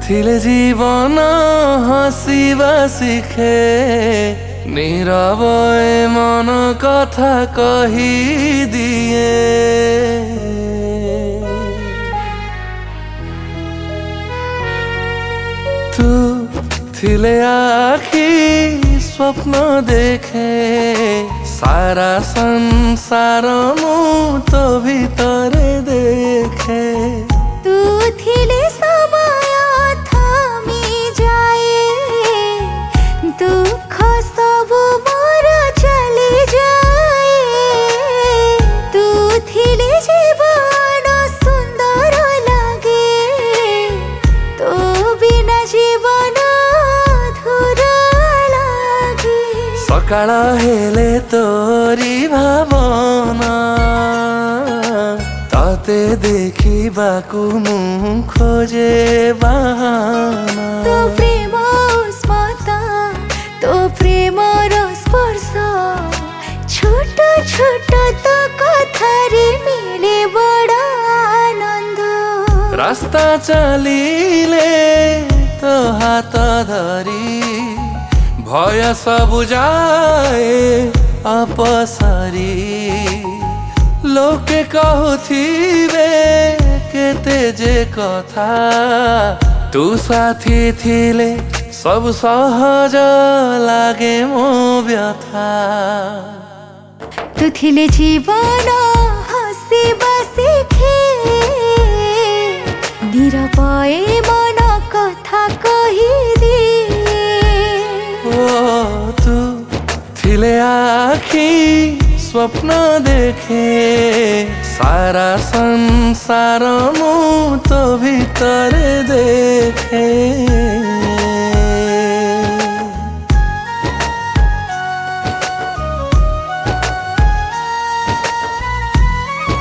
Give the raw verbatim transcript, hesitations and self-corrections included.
ଥିଲେ ଜୀବନ ହସିବା ଶିଖେ, ନୀରବ ଏ ମନ କଥା କହିଦିଏ। ତୁ ଥିଲେ ଆଖି ସ୍ୱପ୍ନ ଦେଖେ, ସାରା ସଂସାର ମୁଁ ତୋ ଭିତରେ ଦେଖେ। ତୁ ଥିଲେ ସମୟ ଥମି ଯାଏ, ଦୁଃଖ ସବୁ ମୋର ଚାଲି ଯାଏ। ତୁ ଥିଲେ ଜୀବନ ସୁନ୍ଦର ଲାଗେ, ତୋ ବିନା ଜୀବନ ଅଧୁରା ଲାଗେ। ସକାଳ ହେଲେ ତୋରି ଭାବନା, ତତେ ଦେଖିବାକୁ ମୁଁ ଖୋଜେ ବାହାନା। ତୋ ପ୍ରେମ ଉଷ୍ମତା, ତୋ ପ୍ରେମର ସ୍ପର୍ଶ, ଛୋଟ ଛୋଟ ତୋ କଥାରେ ମିଳେ ବଡ଼ ଆନନ୍ଦ। ରାସ୍ତା ଚାଲିଲେ ତୋ ହାତ ଧରି, ଭୟ ସବୁ ଯାଏ ଅପସରି। ଲୋକେ କହୁଥିବେ କେତେ ଯେ କଥା, ତୁ ସାଥୀ ଥିଲେ ସବୁ ସହଜ ଲାଗେ ମୋ ବ୍ୟଥା। ତୁ ଥିଲେ ଜୀବନ ହସିବା ଶିଖେ, ନୀରବ ଏ ମନ କଥା କହିଦିଏ। ଓ ତୁ ଥିଲେ ଆଖି ସ୍ୱପ୍ନ ଦେଖେ, ସାରା ସଂସାର ମୁଁ ତୋ ଭିତରେ ଦେଖେ।